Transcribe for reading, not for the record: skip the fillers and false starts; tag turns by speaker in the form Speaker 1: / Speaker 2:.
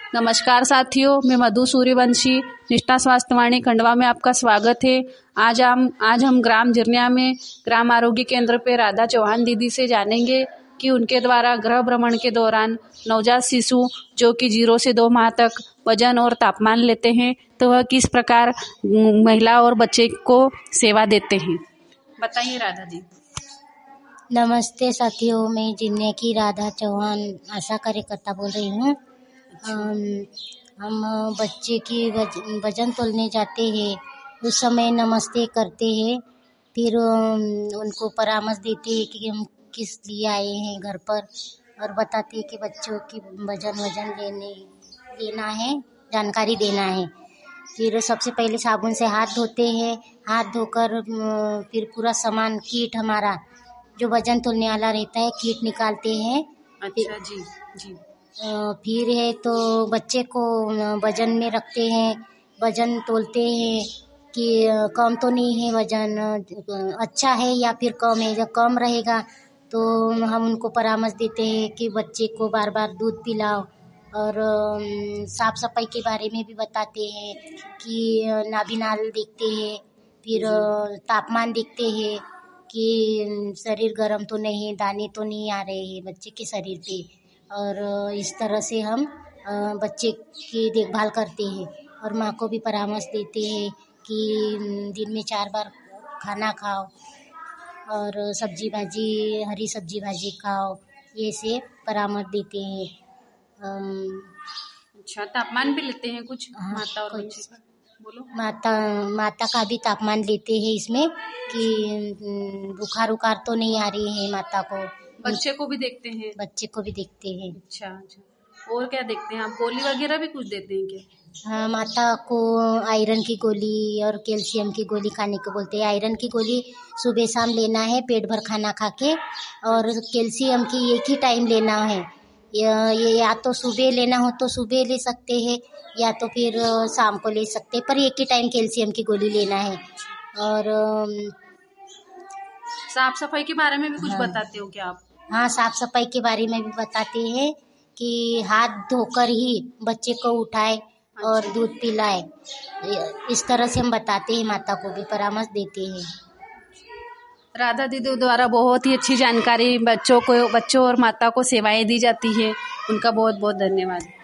Speaker 1: नमस्कार साथियों, मैं मधु सूर्यवंशी, निष्ठा स्वास्थ्यवाणी खंडवा में आपका स्वागत है। आज हम ग्राम जिरनिया में ग्राम आरोग्य केंद्र पे राधा चौहान दीदी से जानेंगे कि उनके द्वारा गृह भ्रमण के दौरान नवजात शिशु जो कि 0 से 2 माह तक वजन और तापमान लेते हैं, तो वह किस प्रकार महिला और बच्चे को सेवा देते हैं। बताइए राधा जी।
Speaker 2: नमस्ते साथियों, मैं जिरनिया की राधा चौहान आशा कार्यकर्ता बोल रही हूँ। हम बच्चे की वजन तोलने जाते हैं, उस समय नमस्ते करते हैं, फिर उनको परामर्श देते हैं कि हम किस लिए आए हैं घर पर, और बताते हैं कि बच्चों की वजन लेना है, जानकारी देना है। फिर सबसे पहले साबुन से हाथ धोते हैं, हाथ धोकर फिर पूरा सामान किट हमारा जो वजन तोलने वाला रहता है किट निकालते हैं।
Speaker 1: अच्छा जी जी।
Speaker 2: फिर है तो बच्चे को वजन में रखते हैं, वजन तोलते हैं कि कम तो नहीं है वजन, अच्छा है या फिर कम है। जब कम रहेगा तो हम उनको परामर्श देते हैं कि बच्चे को बार बार दूध पिलाओ, और साफ सफाई के बारे में भी बताते हैं कि नाभिनाल देखते हैं, फिर तापमान देखते हैं कि शरीर गर्म तो नहीं, दाने तो नहीं आ रहे हैं बच्चे के शरीर पे। और इस तरह से हम बच्चे की देखभाल करते हैं, और माँ को भी परामर्श देते हैं कि दिन में 4 बार खाना खाओ और सब्जी भाजी, हरी सब्जी भाजी खाओ, ये से परामर्श देते हैं।
Speaker 1: अच्छा, तापमान भी लेते हैं कुछ?
Speaker 2: हाँ,
Speaker 1: माता और बच्चे का बोलो।
Speaker 2: माता का भी तापमान लेते हैं इसमें कि बुखार तो नहीं आ रही है माता को।
Speaker 1: बच्चे को भी देखते हैं?
Speaker 2: बच्चे को भी देखते हैं।
Speaker 1: अच्छा अच्छा। और क्या देखते हैं आप? गोली वगैरह भी कुछ देते हैं क्या?
Speaker 2: हाँ, माता को आयरन की गोली और कैल्शियम की गोली खाने को बोलते हैं। आयरन की गोली सुबह शाम लेना है पेट भर खाना खा के, और कैल्शियम की एक ही टाइम लेना है। ये या तो सुबह लेना हो तो सुबह ले सकते हैं, या तो फिर शाम को ले सकते हैं, पर एक ही टाइम कैल्शियम की गोली लेना है। और
Speaker 1: साफ सफाई के बारे में भी कुछ बताते हो क्या आप?
Speaker 2: हाँ, साफ सफाई के बारे में भी बताते हैं कि हाथ धोकर ही बच्चे को उठाए और दूध पिलाए। इस तरह से हम बताते हैं, माता को भी परामर्श देते हैं।
Speaker 1: राधा दीदी द्वारा बहुत ही अच्छी जानकारी बच्चों और माता को सेवाएं दी जाती है। उनका बहुत बहुत धन्यवाद।